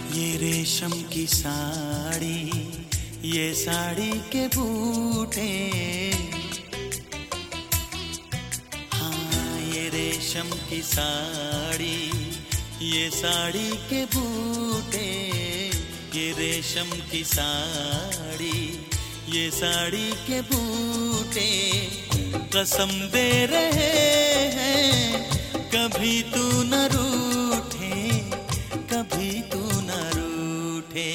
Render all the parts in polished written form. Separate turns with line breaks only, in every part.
ये रेशम की साड़ी, ये साड़ी के बूटे, हाँ ये रेशम की साड़ी, ये साड़ी के बूटे, ये रेशम की साड़ी, ये साड़ी के बूटे कसम दे रहे हैं कभी तू न रूठे, कभी तू न रूठे।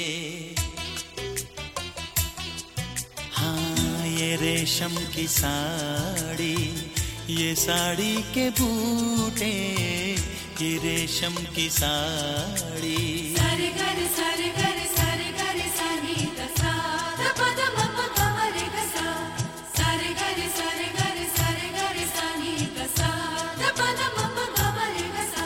हाँ ये रेशम की साड़ी, ये साड़ी के बूटे, ये रेशम की साड़ी।
सारे गर सारे गर सारे गर सानी दसा पद मप कमर गसा, सारे गर सारे गर सारे गर सानी दसा पद मप कमर गसा।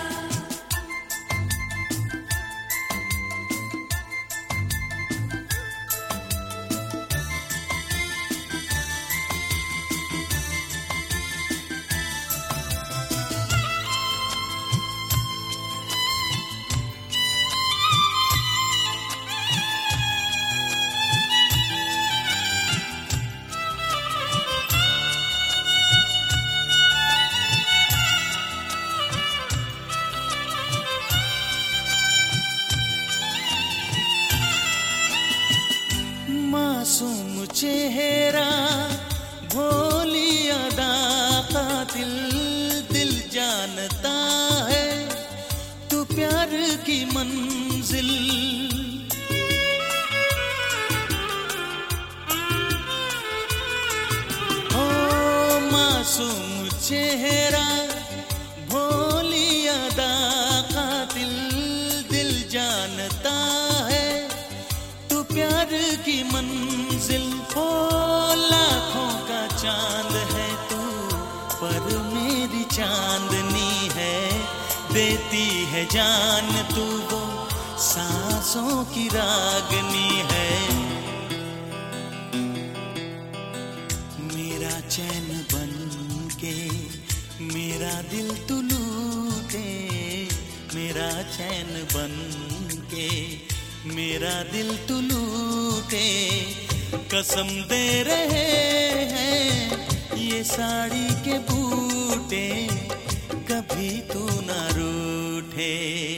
मासूम चेहरा, भोली अदा, कातिल दिल जानता है तू प्यार की मंजिल। ओ मासूम चेहरा, भोली अदा, कातिल दिल जानता है तू प्यार की मंजिल। ओ लाखों का चांद है तू, पर मेरी चांदनी है, देती है जान तू वो सांसों की रागनी है। मेरा चैन बन के मेरा दिल तू लूटे, मेरा चैन बन के मेरा दिल तू लूटे कसम दे रहे हैं ये साड़ी के बूटे कभी तू ना रूठे।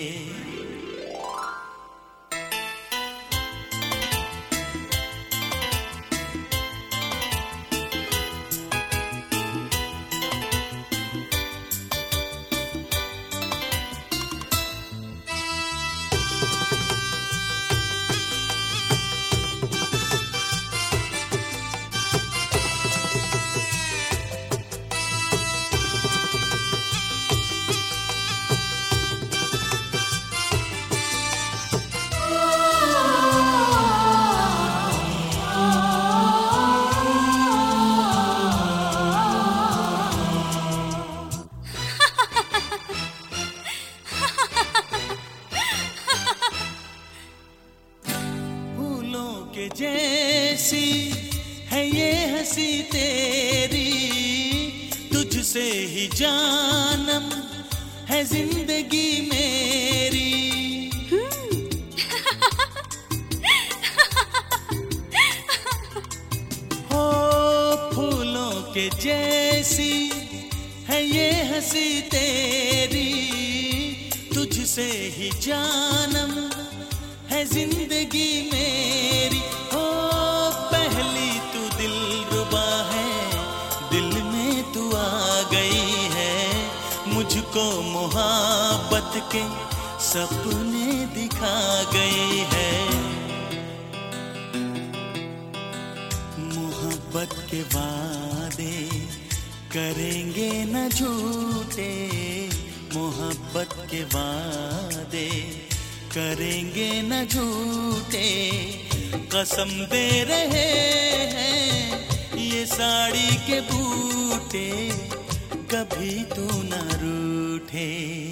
के जैसी है ये हंसी तेरी, तुझसे ही जानम है जिंदगी मेरी। हो फूलों के जैसी है ये हंसी तेरी, तुझसे ही जानम है जिंदगी मेरी। हो पहली तू दिलरुबा है, दिल में तू आ गई है, मुझको मोहब्बत के सपने दिखा गई है। मोहब्बत के वादे करेंगे न झूठे, मोहब्बत के वादे करेंगे न झूठे कसम दे रहे हैं ये साड़ी के बूटे कभी तू न रूठे।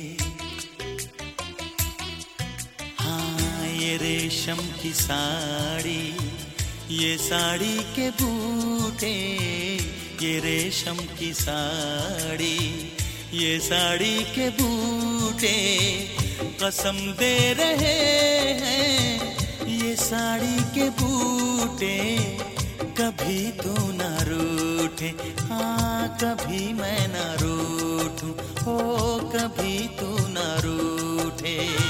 हाँ ये रेशम की साड़ी, ये साड़ी के बूटे, ये रेशम की साड़ी, ये साड़ी के बूटे कसम दे रहे हैं ये साड़ी के बूटे, कभी तू ना रूठे, हाँ कभी मैं ना रूठूं, ओ कभी तू ना रूठे।